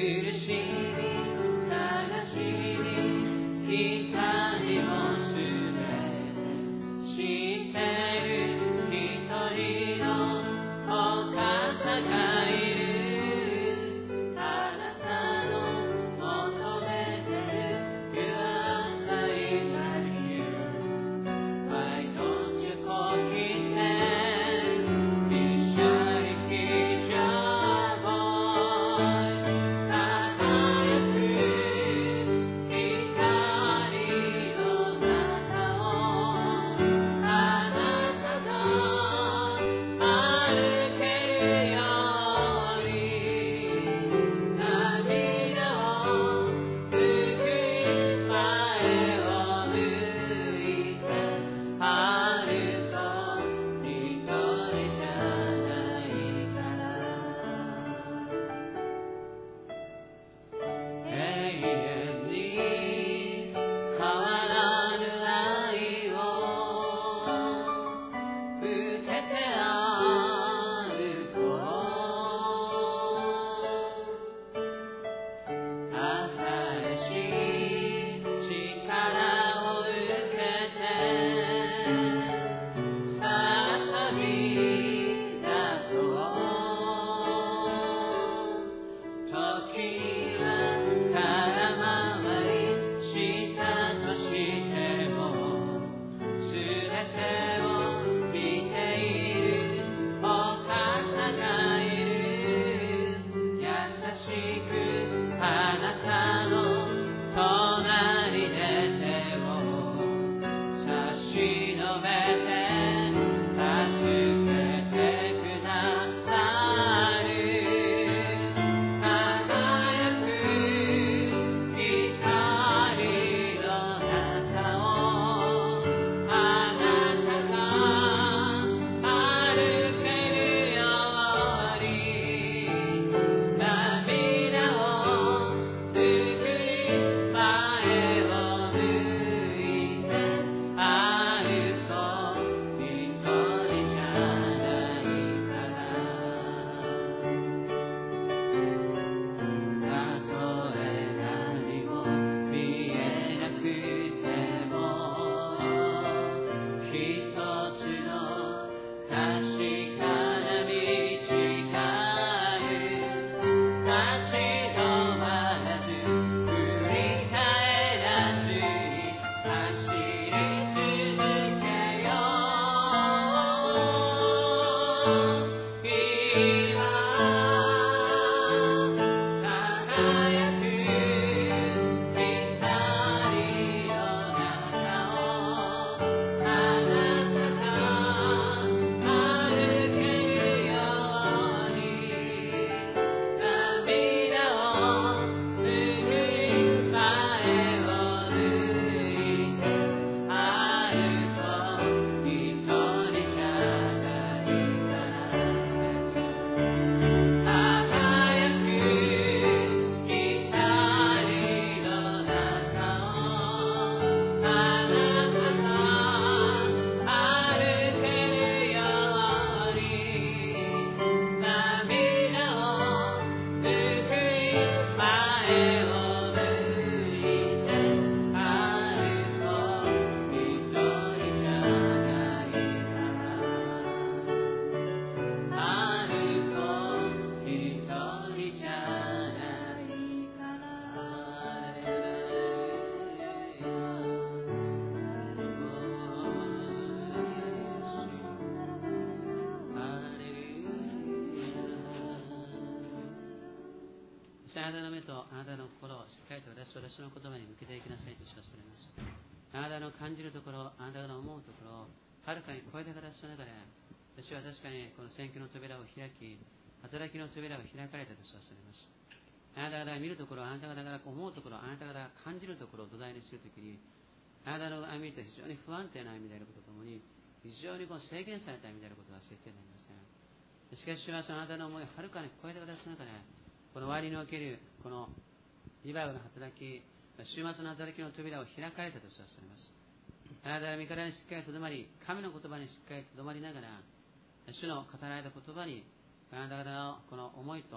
あなたの目とあなたの心をしっかりと私の言葉に向けていきなさいと知らせられます。あなたの感じるところ、あなたの思うところをはるかに超えた形の中で、私は確かにこの選挙の扉を開き、働きの扉を開かれたと知らせられます。あなた方が見るところ、あなた方が思うところ、あなた方が感じるところを土台にするときに、あなたの歩みと非常に不安定な歩みであることともに、非常に制限された歩みであることを忘れてはなりません。しかし主はそのあなたの思いをはるかに超えた形の中で、この終わりにおけるこのリバイバルの働き、週末の働きの扉を開かれたと知らせられます。あなたは御体にしっかりとどまり、神の言葉にしっかりとどまりながら、主の語られた言葉にあなた方のこの思いと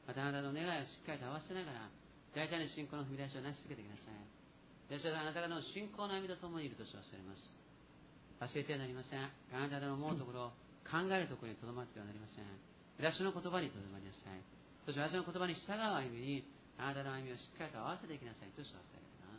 またあなたの願いをしっかりと合わせながら、大胆に信仰の踏み出しを成し遂げてください。ですからあなた方の信仰の歩みとともにいると称されます。忘れてはなりません。あなた方の思うところ、考えるところにとどまってはなりません。私の言葉にとどまりなさい。そして私の言葉に従う歩みに、あなたの歩みをしっかりと合わせていきなさいと称されます。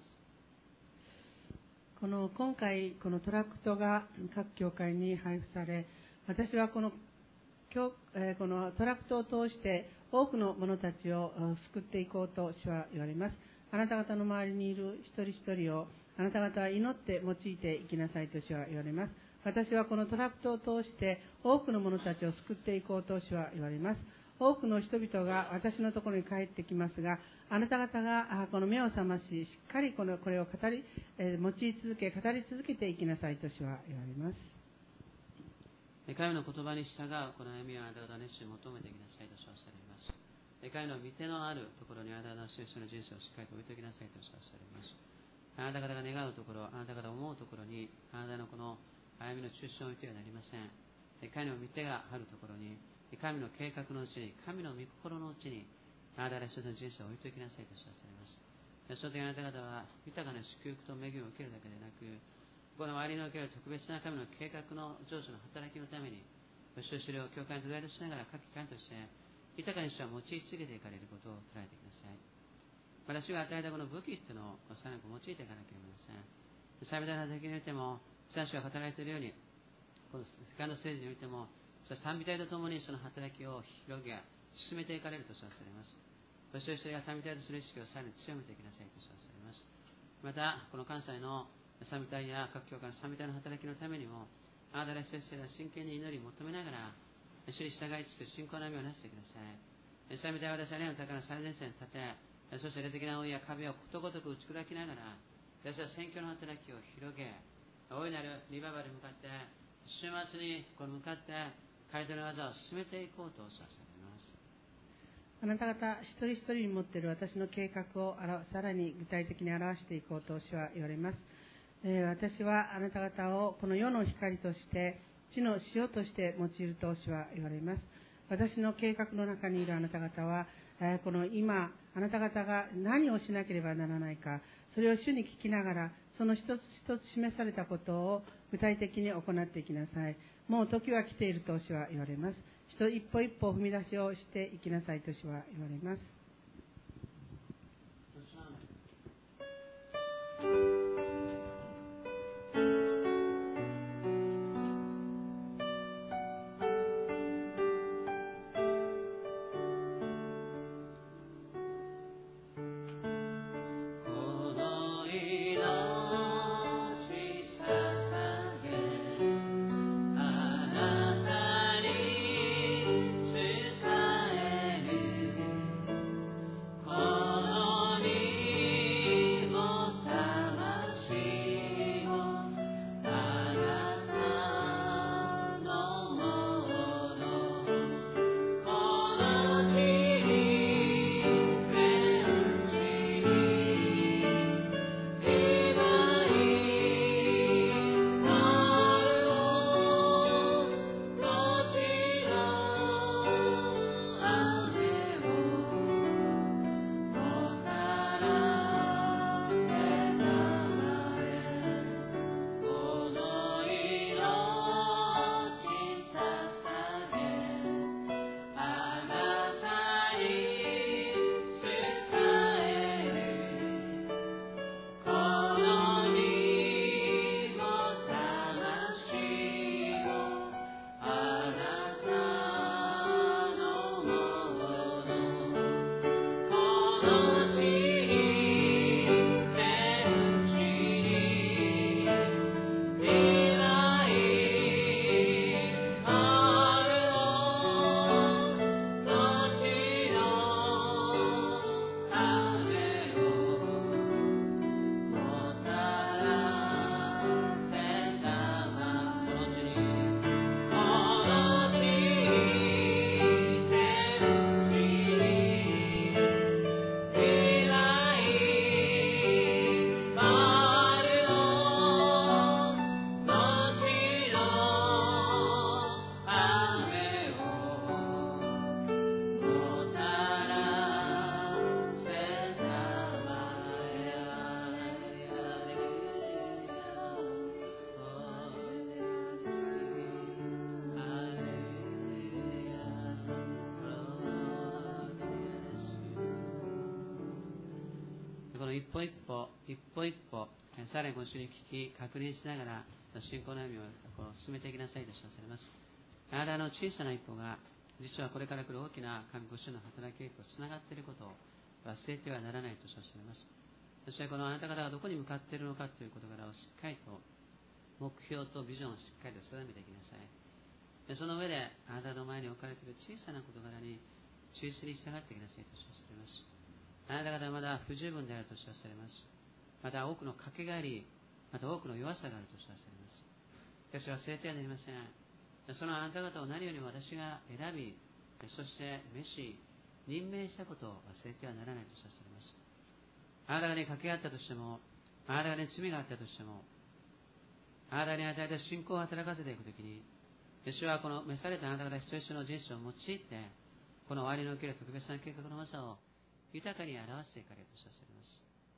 今回このトラクトが各教会に配布され、私はこのトラクトを通して多くの者たちを救っていこうと主は言われます。あなた方の周りにいる一人一人をあなた方は祈って用いていきなさいと主は言われます。私はこのトラクトを通して多くの者たちを救っていこうと主は言われます。多くの人々が私のところに帰ってきますが、あなた方がこの目を覚まし、しっかりこれを用い続け、語り続けていきなさいと主は言われます。 神の言葉に従うこの歩みをあなた方は熱心に求めていきなさいと称されます。神の御手のあるところにあなた方の印の人生をしっかりと置いておきなさいと称されます。あなた方が願うところ、あなた方が思うところに、あなたのこの歩みの中心を置いてはなりません。神の御手があるところに、神の計画のうちに、神の御心のうちに、あなた方一つの人生を置いておきなさいと称されます。その時あなた方は豊かな祝福と恵みを受けるだけでなく、この周りにおける特別な神の計画の成就の働きのために、ご収集を教会に土台としながら各機関として豊かに主は用い続けていかれることを捉えてください。私が与えたこの武器というのをさらに用いていかなければなりません。サイバーの働きにおいても、主が働いているように、このセカンドステージにおいても、賛美隊とともにその働きを広げ、進めていかれると称されます。ご一人一人が賛美隊とする意識をさらに強めていきなさいと称されます。また、この関西の賛美隊や各教会の賛美隊の働きのためにも、あなたの一人一人が真剣に祈り求めながら、主に従いつつ信仰の歩みをなしてください。賛美隊は私は霊の高の最前線に立て、そして霊的な追いや壁をことごとく打ち砕きながら、私は宣教の働きを広げ、大いなるリバイバルに向かって、週末に向かって、解体の技を進めていこうとおっしゃいます。 あなた方一人一人に持っている私の計画をさらに具体的に表していこうと主は言われます。私はあなた方をこの世の光として地の塩として用いると主は言われます。私の計画の中にいるあなた方は、この今あなた方が何をしなければならないか、それを主に聞きながらその一つ一つ示されたことを具体的に行っていきなさい。もう時は来ていると主は言われます。一歩一歩踏み出しをしていきなさいと主は言われます。 一歩一歩、さらにご主に聞き、確認しながら、信仰の歩みを進めていきなさいと称されます。あなたの小さな一歩が、実はこれから来る大きな神ご主の働きへとつながっていることを忘れてはならないと称されます。そしてこのあなた方がどこに向かっているのかという事柄をしっかりと、目標とビジョンをしっかりと定めていきなさい。その上で、あなたの前に置かれている小さな事柄に忠実に従っていきなさいと称されます。あなた方はまだ不十分であると称されます。また多くのかけがあり、また多くの弱さがあると称されます。しかし忘れてはなりません。そのあなた方を何よりも私が選び、そして召し、任命したことを忘れてはならないと称されます。あなた方にかけがあったとしても、あなた方に罪があったとしても、あなたに与えた信仰を働かせていくときに、主はこの召されたあなた方一人一人の人生を用いて、この終わりにおける特別な計画の技を豊かに表していかれると称されます。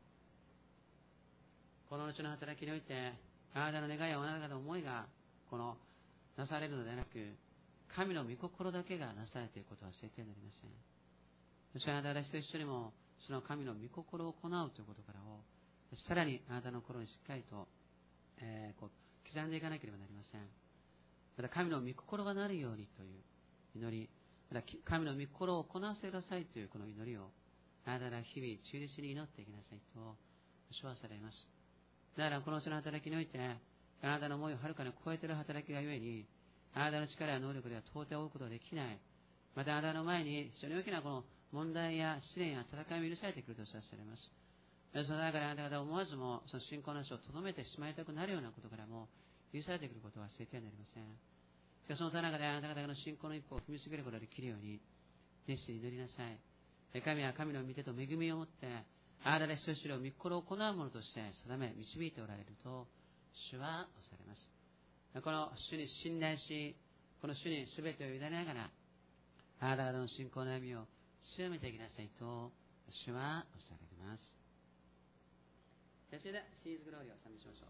この後の働きにおいて、あなたの願いやあなたの思いがなされるのではなく、神の御心だけがなされていることは忘れてはなりません。そしてあなた方一人一人もその神の御心を行うということからを、さらにあなたの心にしっかりと、刻んでいかなければなりません。また神の御心がなるようにという祈り、また神の御心を行わせてくださいというこの祈りを、あなたが日々忠実に祈っていきなさいと主はされます。だからこのうちの働きにおいて、あなたの思いをはるかに超えている働きがゆえに、あなたの力や能力では到底追うことができない。またあなたの前に非常に大きなこの問題や試練や戦いも許されてくるとされます。その中であなた方は思わずもその信仰の足をとどめてしまいたくなるようなことからも許されてくることは忘れてはなりません。しかしその中であなた方の信仰の一歩を踏み続けることができるように熱心に祈りなさい。神は神の御手と恵みを持ってあなたの一人一人を御心を行うものとして定め導いておられると主はおされます。この主に信頼し、この主に全てを委ねながらあなた方の信仰の歩みを強めていきなさいと主はおされます。それではシーズグローリーを賛美しましょう。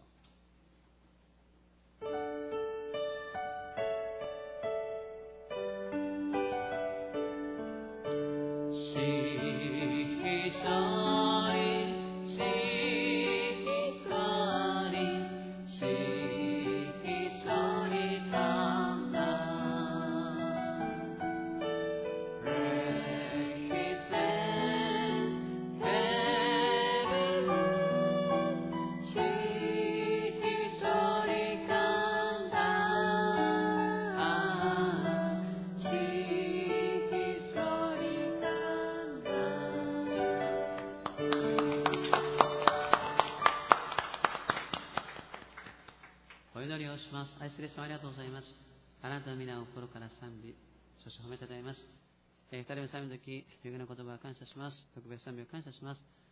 愛する様ありがとうございます。あなたの皆を心から賛美、そして褒めたたえます。二人の賛美の時、有限な言葉を感謝します。特別賛美を感謝します。